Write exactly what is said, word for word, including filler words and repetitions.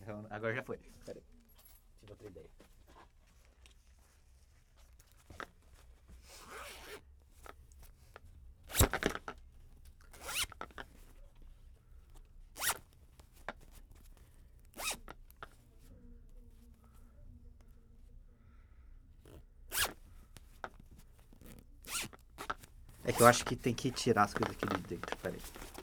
ferrão. Agora já foi. Pera aí. Tive outra ideia. É que eu acho que tem que tirar as coisas aqui de dentro. Pera aí.